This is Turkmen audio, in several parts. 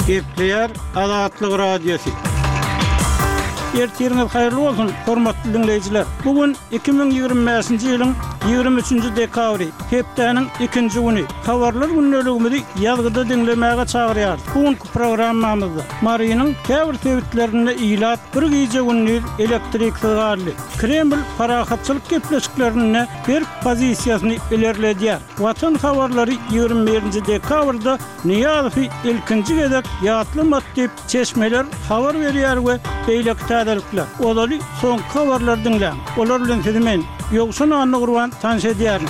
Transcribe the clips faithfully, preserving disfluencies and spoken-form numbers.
Gepleyer Azatlyk Radiosu. Ertiriniz hayırlı olsun, hormatly dinleyijiler. Bugün iki bin ýygrimi beşinji ýylyň ýygrimi üçünji dekabry, hepdeniň ikinji güni. Habarlar günneligimizi ýazgyda dinlemäge çagyrýar. Bugünkü programmamyzda Maryanyň käbir sebitlerine iýlat bir gece günni elektriksiz garly. Kreml parahatçylyk gepleşiklerine bir pozisiýasyny ilerledýär. Watan habarlary ýygrimi birinji dekabrda Niýazowy ilkinji gezek ýatlymat diýip çeşmeler habar berýär we beýlekde adalyklар. Olary soňky habarlar dinleň. Olar bilen sizmen ýokşun anny gurban tanış edýär.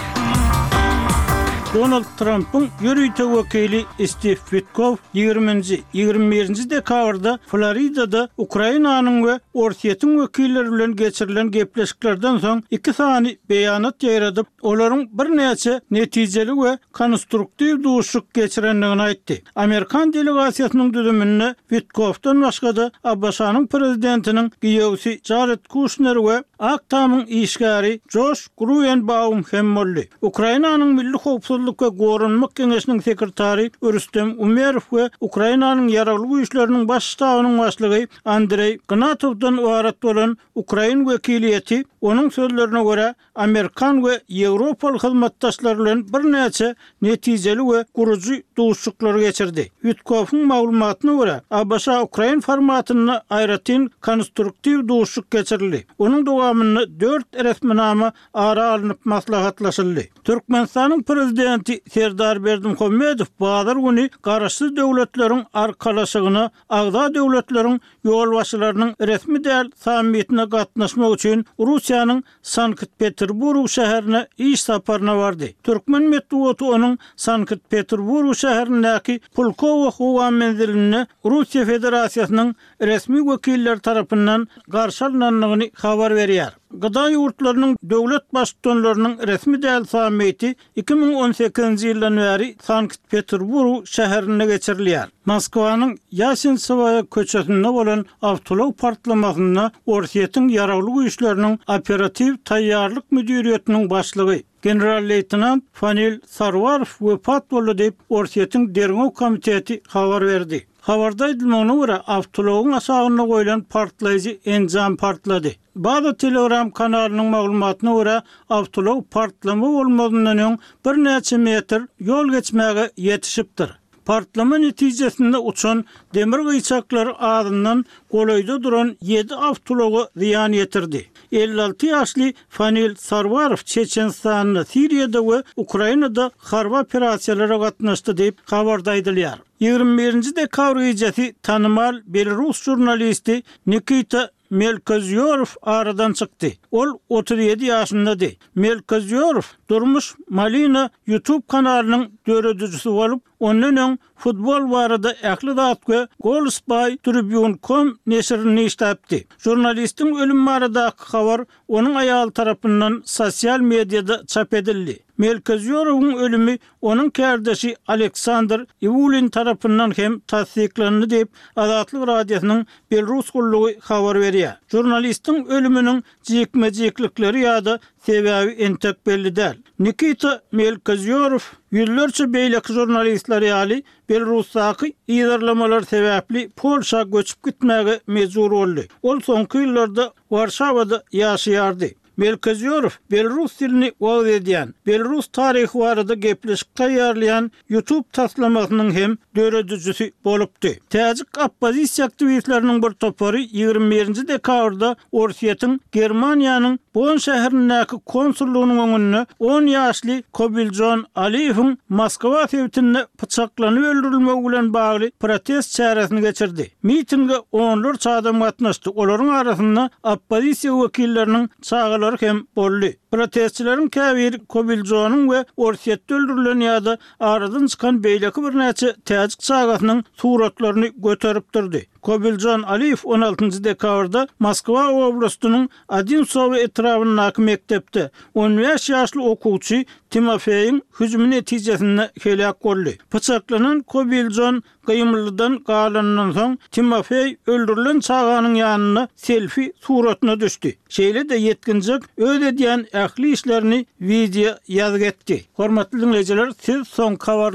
Donald Trump'ın ýürüýte wekili Steve Witkow ýygrimi ýygrimi birinji dekabrda Floridada Ukrainanyň we Orsiýetyň wekilleri bilen geçirilen gepleşiklerden soň iki sany beýanat ýaýradyp, olaryň bir näçe netijeli we konstruktiw duşuk geçirenligini aýtdy. Amerikan delegasiýasynyň düzümine Witkow'dan başga da Abbasanyň prezidentiniň giýewsi Jared Kushner we Aktamyň işgäri Josh Gruenbaum hem boldy. Ukrainanyň milli howpsuzlyk we Gorunmak Keňeşiniň sekretary Rüstem Umerov we Ukrainanyň ýaragly güýçleriniň baş ştabynyň başlygy Andrey Gnatowdan ibaret bolan Ukrain wekiliýeti onuň sözlerine görä Amerikan we Ýewropaly hyzmatdaşlar bilen bir näçe netijeli we guruji duşuklar geçirdi. Witkow'un maglumatyna görä Abbasa Ukrain formatyny aýratyn konstruktiw duşuk geçirildi. Onuň dowamyny dört resminama ara alınıp maslahatlaşyldy. Türkmenistanyň prezidenti Serdar Berdimuhammedow bazar güni garaşsyz döwletleriň arkalaşygyna agda döwletleriň ýolbaşçylarynyň resmi däl sammitine gatnaşmak üçin Russiýanyň Sankt-Peterburg şäherine iş saparyna bardy. Türkmen medeniýeti onuň Sankt-Peterburg şäherindäki Pulkovo howa menziline Russiýa Federasiýasynyň resmi wekilleri tarapyndan garşy alynanlygyny habar berýär. Gıda ýurtlarynyň döwlet başçylarynyň resmi däl sammiti iki bin on sekizinji ýyldan beri Sankt-Peterburg şäherine geçirilýär. Moskwanyň Yasentsevaya köçesinde bolan awtolog partlamasyna Orsiýetyň ýaragly güýçleriniň operativ taýýarlyk müdiriýetiniň başlygy general-leytenant Fanil Sarwarov wepat boldy diýip Orsiýetyň derňew komiteti habar berdi. Habarda edilmegine görä awtologyň asagyna goýulan partlaýjy enjam partlady. Bazı Telegram kanalynyň maglumatyna görä awtolog partlama bolmadyndan öň bir näçe metr ýol geçmäge ýetişipdir. Partlama netijesinde uçan demir gıýçaklary adından goloýda duran ýedi awtology ziýan ýetirdi. elli alty ýaşly Fanil Sarwarov Çeçenistanyň Siriýada we Ukrainada harba operasiýalara gatnaşdy diýip habarda aýdylýar. ýygrimi birinji dekabr gecesi tanymal Belarus jurnalisti Nikita Melkozyorov aradan çykdy. Ol otuz ýedi ýaşyndady. Melkozyorov durmuş Malina YouTube kanalynyň döredijisi bolup, ondan öň futbol barada ähli zat we Golspy Tribune nokta com neşrini işläpdi. Jurnalistiň ölüm baradaky habar onuň aýaly tarapyndan sosial mediada çap edildi. Melkozyorov'un ölümü onun kardeşi Aleksandr Ivulin tarafından hem tasdiklandı diýip Azatlyk Radiosynyň Belarus gullugy habar berýär. Jurnalistin ölümünün jekme-jeklikleri ýa-da sebebi entek belli däl. Nikita Melkozyorov ýyllarça beýleki jurnalistler ýaly Belarusdaky ýygyrlamalar sebäpli Polşa göçüp gitmäge mejbur boldy. Ol soňky ýyllarda Warşawada ýaşaýardy. Melkozyorov Belarus dilini wagt edýän, Belarus taryhy barada gepleşik taýýarlayan YouTube taslamasynyň hem döredijisi bolupdy. Täzik oppozisiýa aktivistleriniň bir topary ýygrimi birinji dekabrda Orsiýetyň Germaniýanyň Bonn şäherindäki konsullugynyň öňünde on ýaşly Kobiljon Aliýewiň Moskwa sebitinde pyçaklanyp öldürilmegi bilen bagly protest çäresini geçirdi. Mitinge onlarça adam gatnaşdy. Olaryň arasynda oppozisiýa wekilleriniň çağalary hem boldy. Protestçilerin käbir Kobiljonyň we Orsiýetde öldürilen ýa-da aradan çykan beýleki bir näçe täzik çagasynyň suratlaryny göterip durdy. Kobiljon Aliýew on altynjy dekabrda Moskwa oblastynyň Odinsow etrafyndaky mektepde on beş ýaşly okuwçy Timofeýiň hüjümi netijesinde helak boldy. Pyçaklanan Kobiljon gıymılıdan galandan soň Timofey öldürülen çağanyň ýanyna selfie suratyna düşdi. Şeýle de yetkinjek öz edýän ähli işlerini video ýazyp etdi. Hormatly dinleyijiler, siz soň